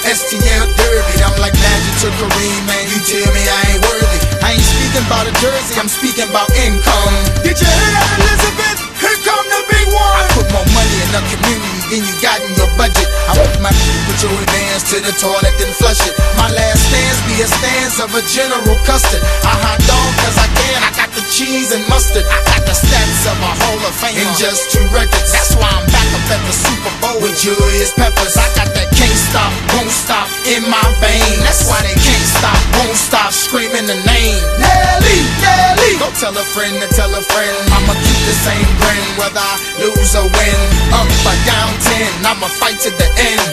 STL Derby. I'm like Magic to Kareem, man, you tell me I ain't worthy. I ain't speaking about a jersey, I'm speaking about income. Did you hear that, Elizabeth? Here come the big one. I put more money in the community than you got in your budget. I want my put your advance to the toilet then flush it. My last stance be a stance of a General Custard. I hot dog cause I can, I got the cheese and mustard. I got the stats of a Hall of Fame in just 2 records. That's why I'm back up at the Super Bowl with Julius Peppers. I got that can't stop, won't stop in my veins. That's why they can't stop, won't stop screaming the name Nelly, Nelly. Go tell a friend to tell a friend, I'ma keep the same grin whether I lose or win. Up or down 10, I'ma fight to the end.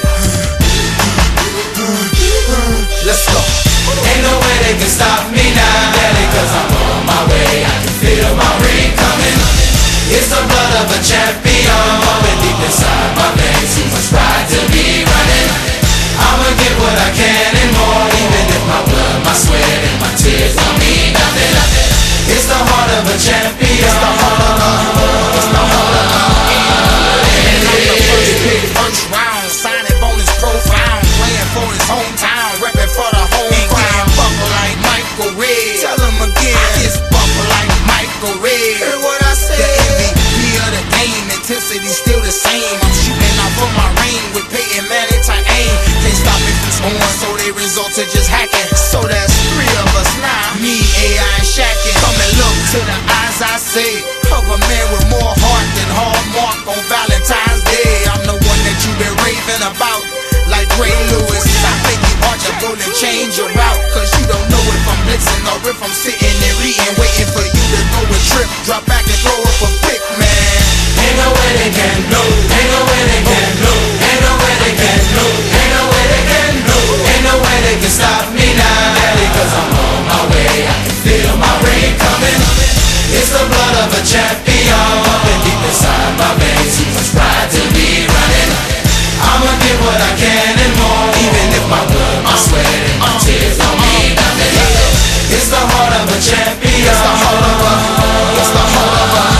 Let's go. Ain't no way they can stop me now, Daddy, cause I'm on my way. I can feel my ring coming. It's the blood of a champion pumping deep inside my veins. Too much pride to be running. I'ma get what I can and more, even if my blood, my sweat, and my tears don't mean nothing. It's the heart of a champion. It's the heart of a, it's the heart of a. First round, signing bonus profound, playing for his hometown, repping for the home crowd. Buckle like Michael Red. Tell him again, I just buckle like Michael Red. Hear what I said? The MVP of the game, intensity still the same. I'm shooting out from my ring with Peyton Manning to aim. Can't stop me from scoring, so they result to just hacking. So that's 3 of us now, me, AI, and Shaqin'. Come and look to the eyes, I say, of a man with more heart than Hallmark on Valentine's Day. I'm the one that you've been raving about, like Ray Lewis. I think you ought to go and change your route, cause you don't know if I'm blitzing or if I'm sitting and reading, waiting for you to go and trip, drop back and throw up a pick, man. Ain't no way they can know, ain't no way they can know, ain't no way they can know, ain't no way they can know, ain't no way they can stop me now, Daddy, cause I'm on my way. I can feel my ring coming. It's the blood of a champion pumping deep inside my veins. Too much pride to be running. I'ma get what I can and more, even if my blood, my sweat, and my tears don't mean nothing. It's the heart of a champion. It's the heart of a, it's the heart of a.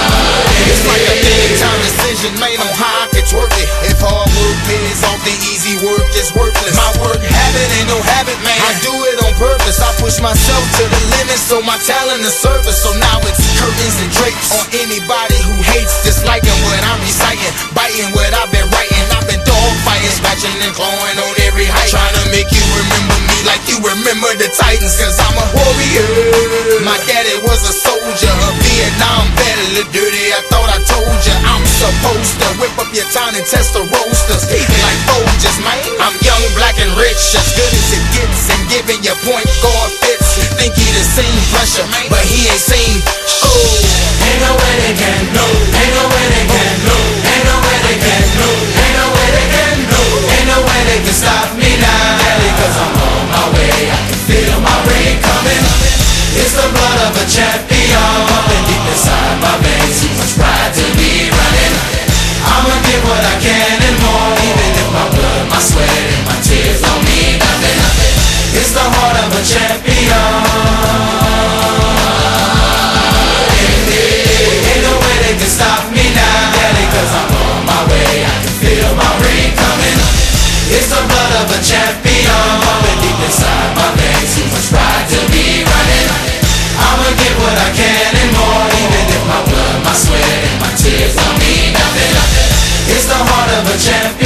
It's like a big time decision made on how I could twerk it. If hard work pays off, the easy work is worthless. My work habit ain't no habit, man. I do it on purpose. I push myself to the limit, so my talent is surface. So now it's curtains and drapes on anybody who hates, disliking what I'm reciting, biting what I've been writing. I've been dog fighting, scratching and clawing on every height, trying to make you remember me like you remember the Titans, cause I'm a warrior. My daddy was a soldier, a Vietnam vet, a little dirty. I thought I told ya I'm supposed to whip up your town and test the roasters, even like Folgers, man. I'm young, black, and rich, as good as it gets, and giving your point guard fits. Think he the same pressure, but he ain't seen. Oh, ain't no way they can know, ain't no way they can know, ain't no way they can know, ain't no way they can know, ain't no way they can stop me now, Daddy, cause I'm on my way. I can feel my ring coming. It's the blood of a champion pumping deep inside my veins. Too much pride to be running. I'ma get what I can and more, even if my blood, my sweat, and my tears don't mean nothing. It's the heart of a champion. Ain't no way they can stop me now, Daddy, cause I'm on my way. I can feel my ring coming. It's the blood of a champion pumping deep inside my veins. Too much pride to be running. I'ma get what I can and more, even if my blood, my sweat, and my tears don't mean nothing. It's the heart of a champion.